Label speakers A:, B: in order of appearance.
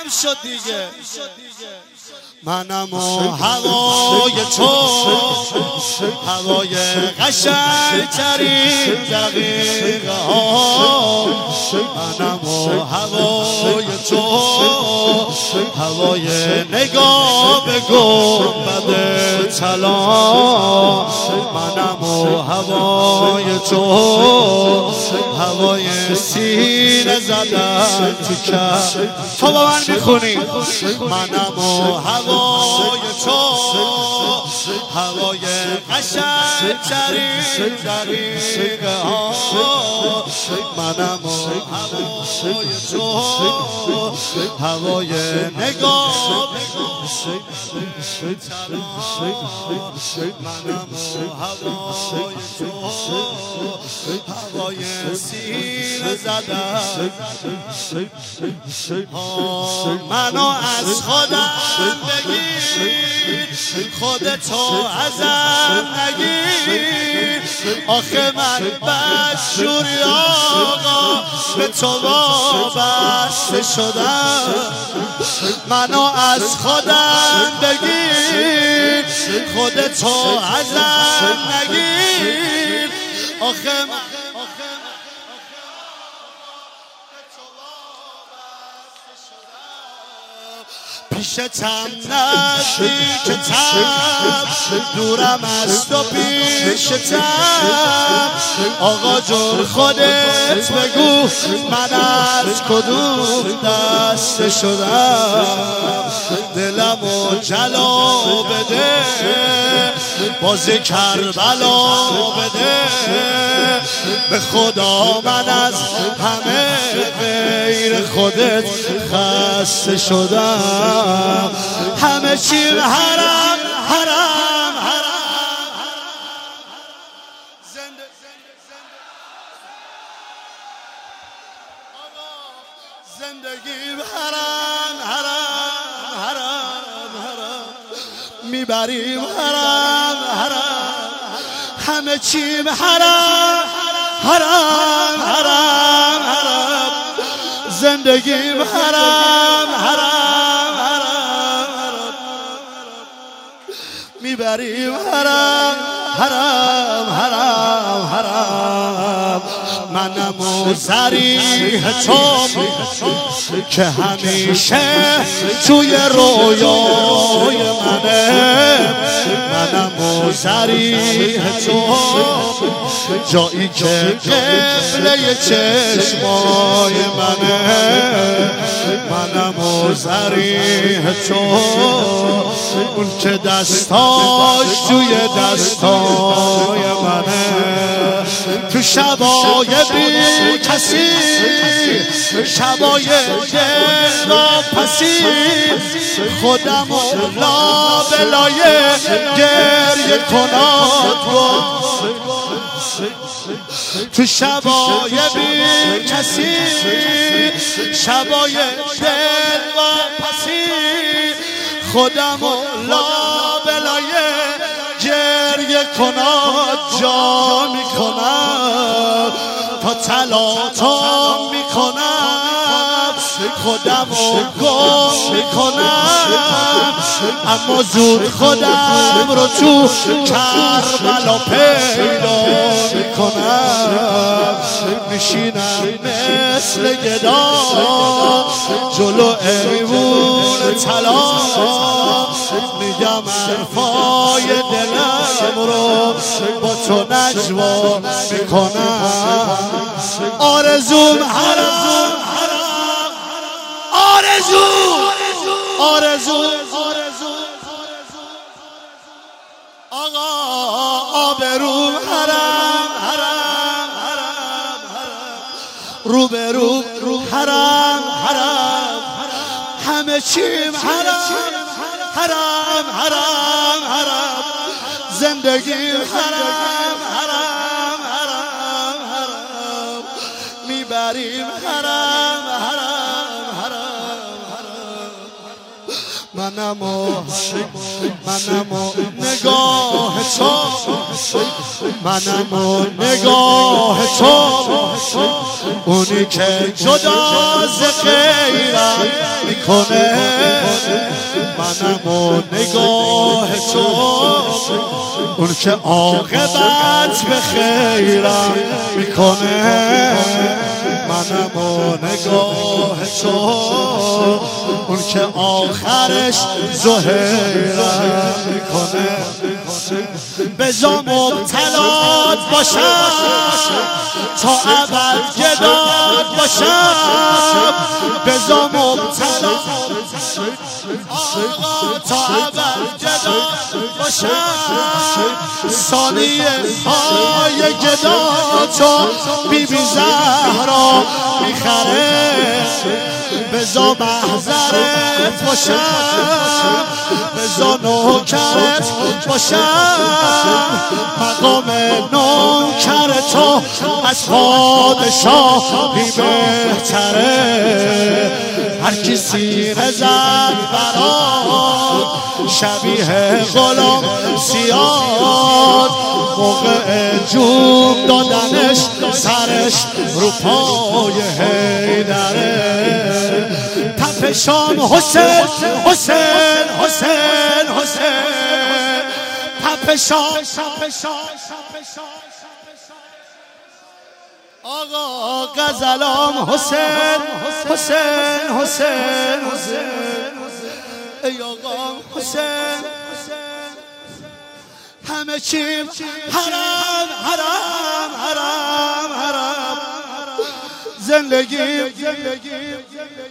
A: شد دیگه. منم و هوای تو، هوای قشنگ ترین دقیقه ها. منم و هوای تو، هوای نگاه به گنبد طلا. منم و هوای تو، هوای سینه زدن تو کف. تو با من میخونی؟ منم و هوای تو، هوای قشنگ ترین دقیقه ها. منم و هوای تو، هوای نگاه منم و هوای تو، هوای سینه زدن. منو از خودم بگیر، خودتو ازم نگیر. آخه من بدجوری آقا به تو وابسته شدم. منو از خودم بگیر، خودتو ازم نگیر. آخه من پیشتم نزدیکتم، دورم از تو پیشتم. آقا جون خودت بگو من از کدوم دسته شدم. دلمو جلا بده، بازی کربلا بده. به خدا من از همه غیر خودت خسته شدم. همه چیم حرام حرام حرام. زندگیم حرام حرام حرام حرام. میبریم حرام حرام. همه چیم حرام حرام حرام حرام. زندگیم حرام حرام حرام. میبریم حرام حرام حرام حرام. منم و ضریح تو که همیشه توی رویای منه. منم و ضریح تو، جایی که قبله چشمای منه. منم و ضریح تو، اون که دستاش توی دستای منه. تو شبای بی کسی، شبای دل واپسی، خودم و لابلای گریه کنات بود. تو شبای بی کسی، شبای دل واپسی، خودم و لابلای گریه کنات جا میکنم. تا تلاطم میکنم، خودم رو گم میکنم. اما زود خودم رو تو کربلا پیدا میکنم. میشینم مثل گدا جلو ایوون طلا. میگم حرفای دلم رو با تو نجوا میکنم. آرزوم حرام حرام، آرزو آرزو آقا آبروم حرام حرام حرام حرام. روبرو حرام حرام. همه چیم حرام حرام حرام حرام. زندگی حرام حرام حرام حرام. میبریم حرام حرام حرام حرام. منم و نگاه تو، منم و نگاه تو، اونی که جدا ز غیرم میکنه. منم و نگاه تو، اون که عاقبت به خیرم میکنه. منم و نگاه تو، اون که آخرش زهیرم میکنه. بزا مبتلات باشم تا ابد گدات باشم، بزا مبتلات تا ابد گدات باشم. ثانیه های گداتو بی بی زهرا میخره. بزا محضرت باشم، بزا نوکرت باشم. مقام نوکر تو از پادشاهی بهتره. هر کی سینه زد برات شبیه غلام زیاد، موقع جون دادنش سرش رو پای حیدره. تپشام حسین حسین حسین حسین، تپشام آقا غزلام حسین حسین حسین حسین، ای آقا حسین. همه چیم حرام حرام حرام حرام، زندگی